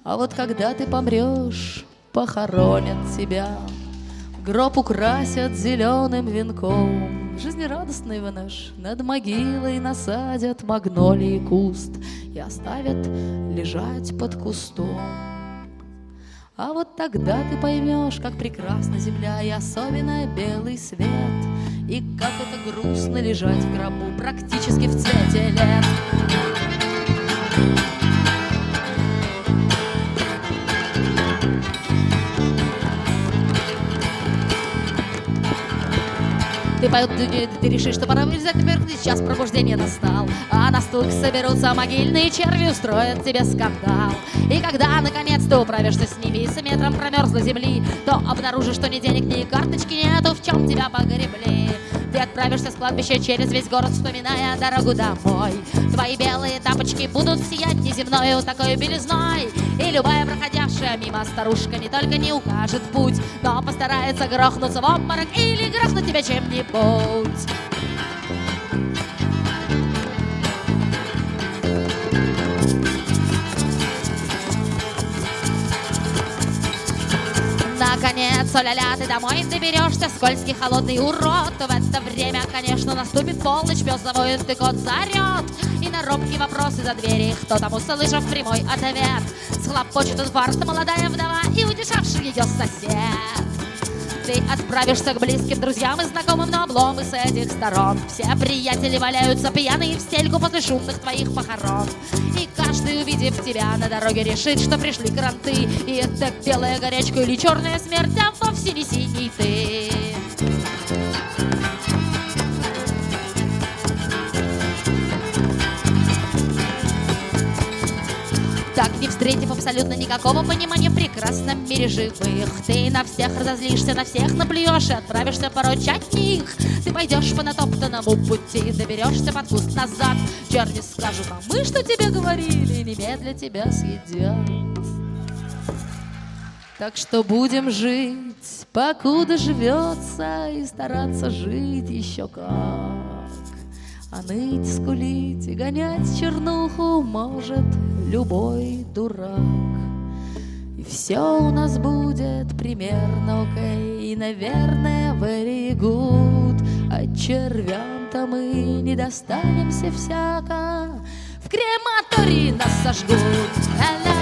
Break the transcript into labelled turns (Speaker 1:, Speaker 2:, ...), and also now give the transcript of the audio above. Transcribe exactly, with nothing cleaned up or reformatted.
Speaker 1: А вот когда ты помрешь, похоронят тебя, гроб украсят зеленым венком, жизнерадостный вынешь над могилой насадят магнолии куст и оставят лежать под кустом. А вот тогда ты поймешь, как прекрасна земля и особенно белый свет, и как это грустно лежать в гробу практически в цвете лет. Ты, ты, ты решишь, что пора вылезать наверх, и час пробуждения настал, а на стук соберутся могильные черви, устроят тебе скандал. И когда наконец-то управишься с ними и с метром промерзла земли, то обнаружишь, что ни денег, ни карточки нету, в чем тебя погребли. Ты отправишься с кладбища через весь город, вспоминая дорогу домой. Твои белые тапочки будут сиять неземною такой белизной, и любая проходящая мимо старушка не только не укажет путь, но постарается грохнуться в обморок или грохнуть тебя чем-нибудь. Наконец, о-ля-ля, ты домой доберешься, скользкий холодный урод. В это время, конечно, наступит полночь, пес завоет, ты кот заорет. И на робкие вопросы за двери, кто там, услышав прямой ответ, схлопочет инфаркт молодая вдова и утешавший ее сосед. Ты отправишься к близким друзьям и знакомым, но обломы с этих сторон. Все приятели валяются пьяные в стельку после шумных твоих похорон. И каждый, увидев тебя на дороге, решит, что пришли кранты. И это белая горячка или черная смерть, а вовсе не синий ты. Так, не встретив абсолютно никакого понимания в прекрасном мире живых, ты на всех разозлишься, на всех наплюешь и отправишься порочать их. Ты пойдешь по натоптанному пути, доберешься под куст назад. Черни скажут: а мы что тебе говорили, и немедля тебя съедят. Так что будем жить, покуда живется, и стараться жить еще как. А ныть, скулить и гонять чернуху может любой дурак. И все у нас будет примерно окей, и, наверное, very good. А червям-то мы не достанемся всяко, в крематории нас сожгут.